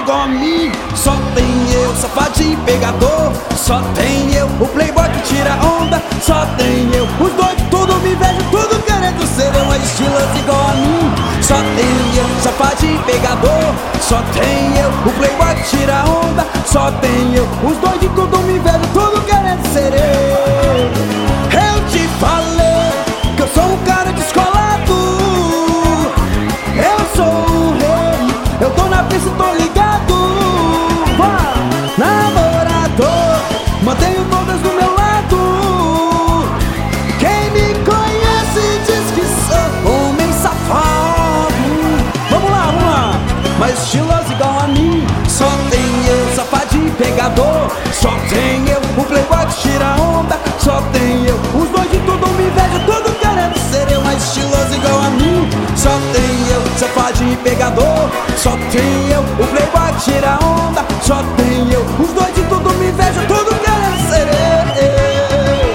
igual a mim. Só tem eu, safadinho pegador. Só tem eu, o playboy que tira onda. Só tem eu, os doidos tudo me vejam, tudo querendo ser eu, estiloso igual a mim. Só tem eu, safadinho pegador. Só tem eu, o playboy que tira onda. Só tem eu, os doidos tudo me vejam, tudo querendo ser eu. Eu te falei que eu sou um cara descolado. Eu sou um rei, eu tô na pista, tô ligado. Vá, namorador, mantenho todas do meu lado. Quem me conhece diz que sou homem safado. Vamos lá, mais estiloso igual a mim. Só tem eu, safadinho pegador. Só tem eu, o playboy que tira onda. Só tem eu, os dois de tudo me vejam, tudo querendo ser eu, mais estiloso igual a mim. Só tem eu, safadinho pegador. Só tem eu, o playboy que tira onda. Só tem eu, os dois de tudo me vejam, tudo querendo ser eu.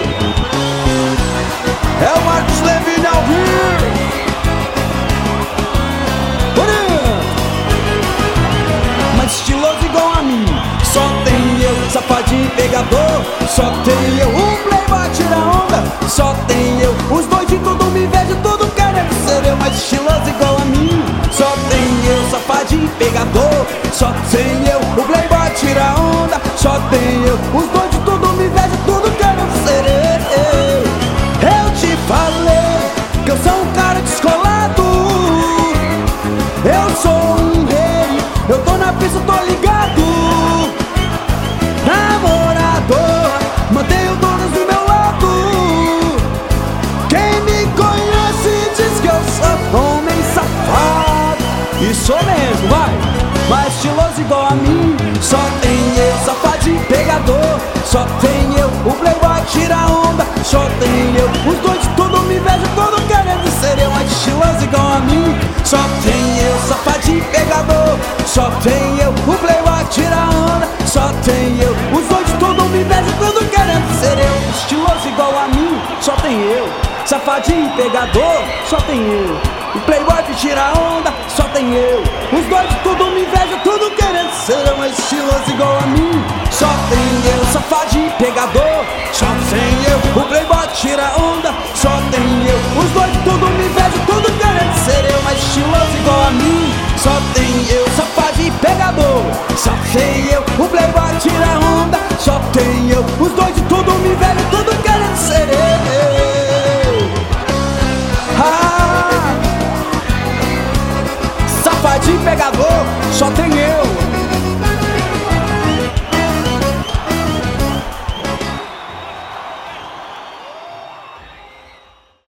É o Marcos Levine ao vivo. Mais estiloso igual a mim. Só tem eu, safadinho pegador. Só tem eu, o playboy tira onda. Só tem eu, os dois de tudo me vejam, tudo querendo ser eu, mais estiloso igual a mim. Só tem eu, safadinho pegador. Só tem eu, o playboy tira onda. Só tem eu, os dois de tudo me vejam, tudo querendo ser eu. Eu te falei que eu sou um cara descolado. Eu sou um rei, eu tô na pista, tô ligado. Namorador, mantenho todos do meu lado. Quem me conhece diz que eu sou homem safado. E sou mesmo, vai. Mais estiloso igual a mim. Só tem eu, safadinho pegador. Só tem eu, o playboy que tira onda. Só tem eu, os dois de tudo me vejam, todo querendo ser eu, mais estiloso igual a mim. Só tem eu, safadinho pegador. Só tem eu, o playboy que tira onda. Só tem eu, os dois de tudo me vejam, tudo querendo ser eu, estiloso igual a mim. Só tem eu, safadinho pegador. Só tem eu, o playboy que tira onda. Só tem eu, os dois de tudo me vejam, tudo querendo ser eu, mais estiloso igual a mim. Só tem